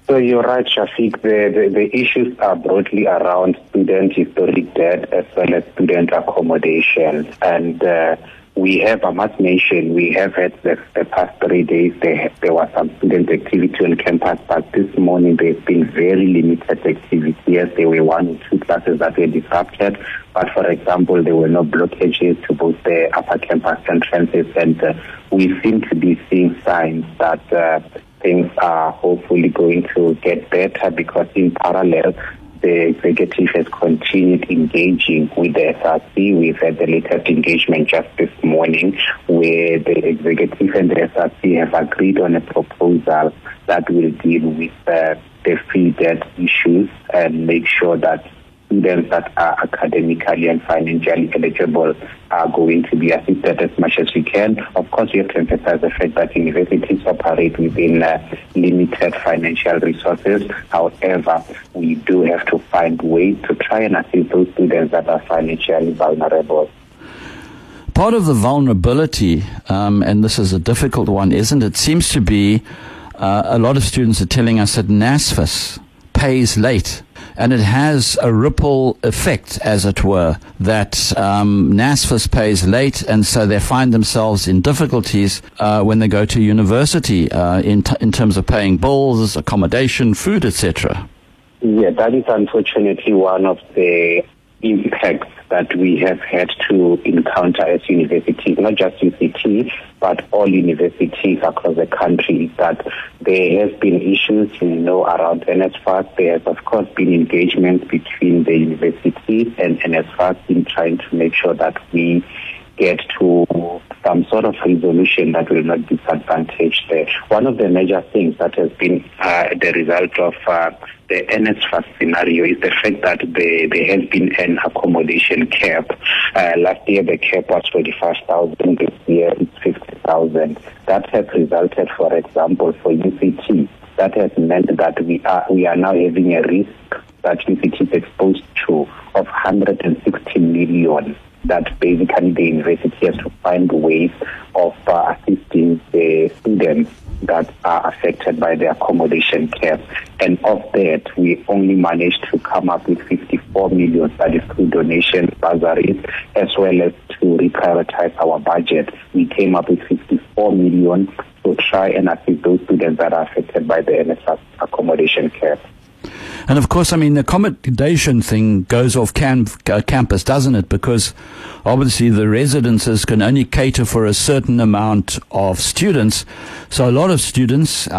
So you're right, Shafiq. The issues are broadly around student historic debt as well as student accommodation. And we have, I must mention, we have had the past 3 days, there was some student activity on campus, but this morning there's been very limited activity. Yes, there were 1 or 2 classes that were disrupted, but for example, there were no blockages to both the upper campus entrances, and we seem to be seeing signs that things are hopefully going to get better, because in parallel, the executive has continued engaging with the SRC. We've had the latest engagement just this morning, where the executive and the SRC have agreed on a proposal that will deal with the fee debt issues and make sure that students that are academically and financially eligible are going to be assisted as much as we can. Of course, we have to emphasize the fact that universities operate within limited financial resources. However, we do have to find ways to try and assist those students that are financially vulnerable. Part of the vulnerability, and this is a difficult one, isn't it? Seems to be a lot of students are telling us that NSFAS pays late. And it has a ripple effect, as it were, that NSFAS pays late, and so they find themselves in difficulties when they go to university in terms of paying bills, accommodation, food, etc. Yeah, that is unfortunately one of the impacts that we have had to encounter as universities, not just UCT, but all universities across the country, that there has been issues, around NSFAS. There has, of course, been engagement between the universities and NSFAS in trying to make sure that we get to some sort of resolution that will not disadvantage there. One of the major things that has been the result of the NSFAS scenario is the fact that there has been an accommodation cap. Last year the cap was 45,000, this year it's 50,000. That has resulted, for example, for UCT, that has meant that we are now having a risk that UCT is exposed to of 160 million. That basically the university has to find ways of assisting the students that are affected by the accommodation cap. And of that, we only managed to come up with 54 million, that is through donations, bursaries, as well as to reprioritize our budget. We came up with 54 million to try and assist those students that are affected by the NSFAS accommodation cap. And of course, the accommodation thing goes off campus, doesn't it? Because obviously the residences can only cater for a certain amount of students. So a lot of students,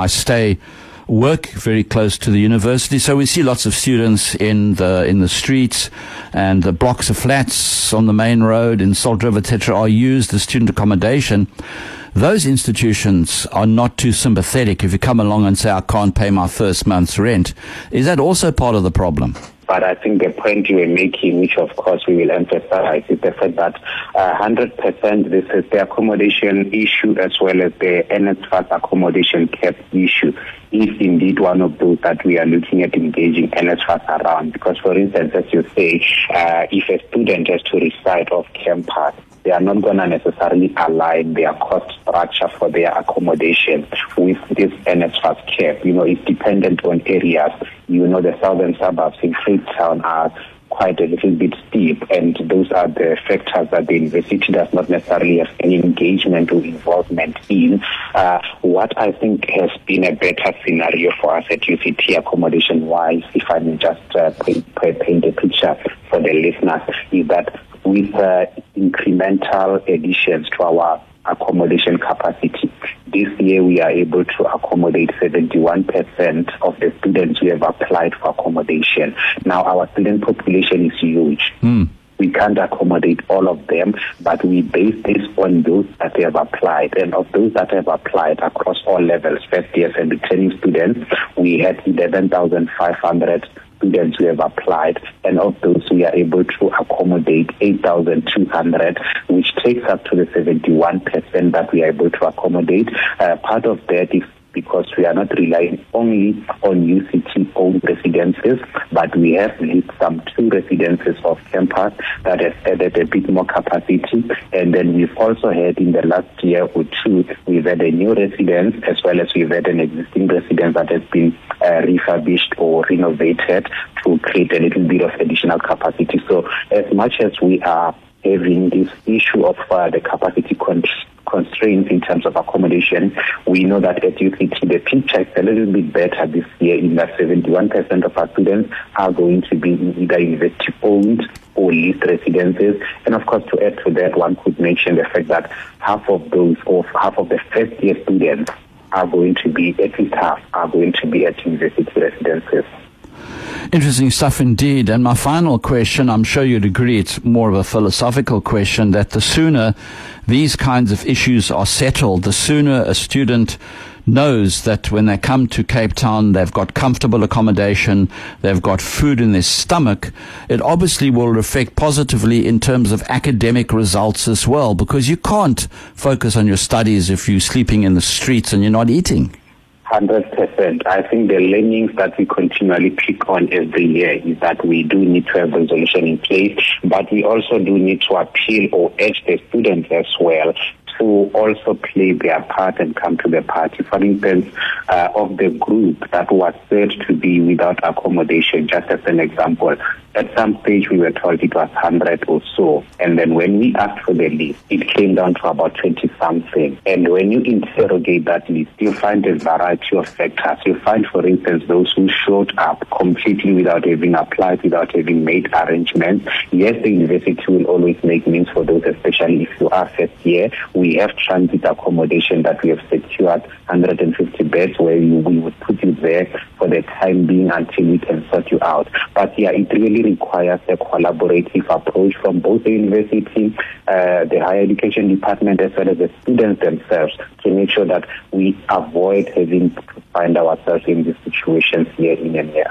work very close to the university. So we see lots of students in the streets, and the blocks of flats on the main road in Salt River, etc., are used as student accommodation. Those institutions are not too sympathetic if you come along and say, I can't pay my first month's rent. Is that also part of the problem? But I think the point you were making, which of course we will emphasize, is the fact that 100% this is the accommodation issue as well as the NSFAS accommodation cap issue is indeed one of those that we are looking at engaging NSFAS around. Because, for instance, as you say, if a student has to reside off campus, they are not going to necessarily align their cost structure for their accommodation with this NSFAS cap. It's dependent on areas. The southern suburbs in Cape Town are quite a little bit steep, and those are the factors that the university does not necessarily have any engagement or involvement in. What I think has been a better scenario for us at UCT accommodation-wise, if I may just paint a picture for the listeners, is that with incremental additions to our accommodation capacity, this year we are able to accommodate 71% of the students who have applied for accommodation. Now, our student population is huge. We can't accommodate all of them, but we base this on those that have applied. And of those that have applied across all levels, first years and returning students, we had 11,500 students who have applied, and of those we are able to accommodate 8,200, which takes up to the 71% that we are able to accommodate. Part of that is because we are not relying only on UCT-owned residences, but we have leased some 2 residences off campus that has added a bit more capacity. And then we've also had in the last year or 2, we've had a new residence as well as we've had an existing residence that has been refurbished or renovated to create a little bit of additional capacity. So as much as we are having this issue of the capacity constraints in terms of accommodation, we know that at UCT the picture is a little bit better this year in that 71% of our students are going to be in either university-owned or leased residences. And of course, to add to that, one could mention the fact that half of the first-year students are going to be, at least half, are going to be at university residences. Interesting stuff indeed. And my final question, I'm sure you'd agree it's more of a philosophical question, that the sooner these kinds of issues are settled, the sooner a student knows that when they come to Cape Town, they've got comfortable accommodation, they've got food in their stomach, it obviously will reflect positively in terms of academic results as well, because you can't focus on your studies if you're sleeping in the streets and you're not eating. 100%. I think the learnings that we continually pick on every year is that we do need to have resolution in place, but we also do need to appeal or urge the students as well to also play their part and come to the party. For instance, of the group that was said to be without accommodation, just as an example, at some stage we were told it was 100 or so, and then when we asked for the list, it came down to about 20-something. And when you interrogate that list, you find a variety of factors. You find, for instance, those who showed up completely without having applied, without having made arrangements. Yes, the university will always make means for those, especially if you are first year. We have transit accommodation that we have secured, 150 beds, where we would put you there for the time being until we can sort you out. But yeah, it really requires a collaborative approach from both the university, the higher education department, as well as the students themselves, to make sure that we avoid having to find ourselves in these situations year in and year